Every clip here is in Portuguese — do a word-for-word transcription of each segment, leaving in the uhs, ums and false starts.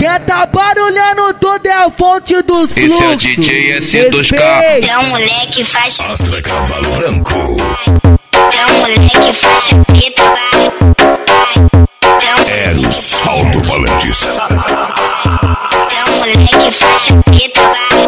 Quem tá barulhando tudo é a fonte dos fluxos. Esse é o D J S dois K. Tem um moleque faz Astra Cavalo Branco. Tem um moleque faz preta. Eros Alto-Falantes. Tem um moleque faz preta.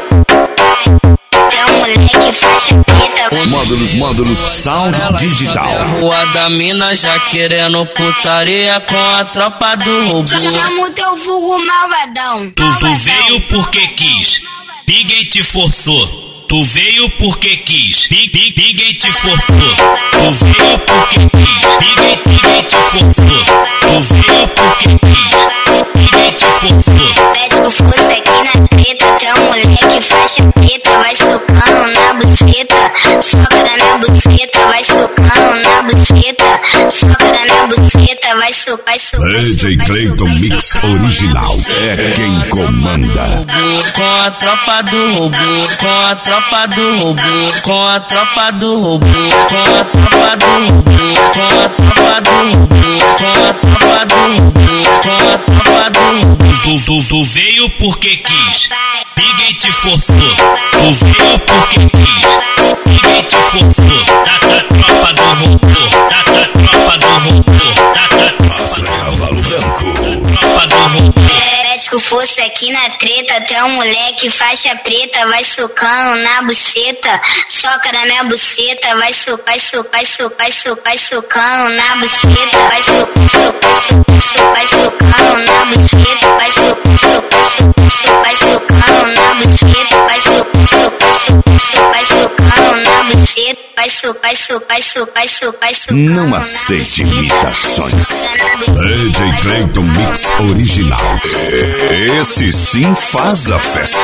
Tem um moleque faz preta. Módulos, módulos, sound digital. A rua da mina já querendo putaria com a tropa do robô. Chama o teu vulgo malvadão. Tu veio porque quis, ninguém te forçou. Tu veio porque quis, ninguém te forçou. Tu veio porque quis, ninguém, ninguém te forçou. Tu veio porque quis, ninguém te forçou. Pede que fosse aqui na treta. Tem um moleque faixa preta. Vai socando na buceta. Soca da minha buceta. Vai socando na buceta. Soca da minha buceta. Vai socar, vai socar. D J Clayton Mix original. É quem comanda. Com a tropa do robô, com a tropa do robô, com a tropa do robô, com a tropa do robô, com a tropa do robô, com a tropa do robô, com a tropa do robô. Tu, tu veio porque quis, ninguém te forçou. Tu veio porque quis, ninguém te forçou. Da, da tropa do robô, da, da tropa do robô, da, da Astra Cavalo Branco. tropa do robô. Pede que fosse aqui na treta. Tem um moleque faixa preta. Vai socando na buceta. Soca da minha buceta. Vai socar, vai socar, vai socar, vai socar, vai socando na buceta. Vai socar, socar, socar, socar, vai socando na buceta. Vai socar, socar, socar, socar, vai socando na buceta. Vai socar, socar, socar, socar, vai socando na buceta. Vai socar, vai socar, vai socar, vai socar, vai socando. Não aceite imitações. D J Clayton Mix original. Esse sim faz a festa.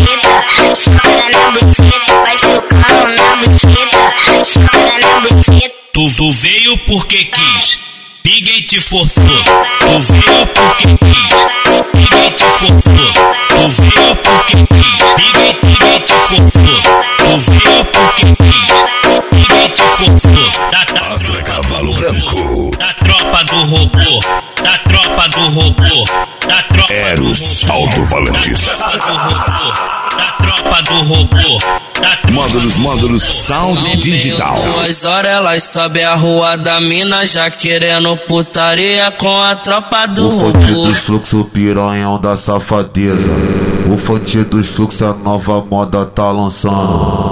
Soca da minha buceta. Vai socando na buceta. Soca da minha buceta. Tu, tu veio porque quis, ninguém te forçou. Tu veio porque quis, ninguém te forçou. Tu veio porque quis, ninguém, ninguém te forçou. Tu veio porque quis, ninguém te forçou. Da, da, Astra Cavalo Branco. da tropa do robô, da tropa do robô, da tropa do Eros robô, Alto-Falantes. da tropa do robô, da tropa do robô, da tropa Módulos, módulos, sound digital. Duas horas elas sobem a rua da mina já querendo putaria com a tropa do O fonte robô. dos fluxos, piranhão da safadeza. O fonte dos fluxos, a nova moda tá lançando.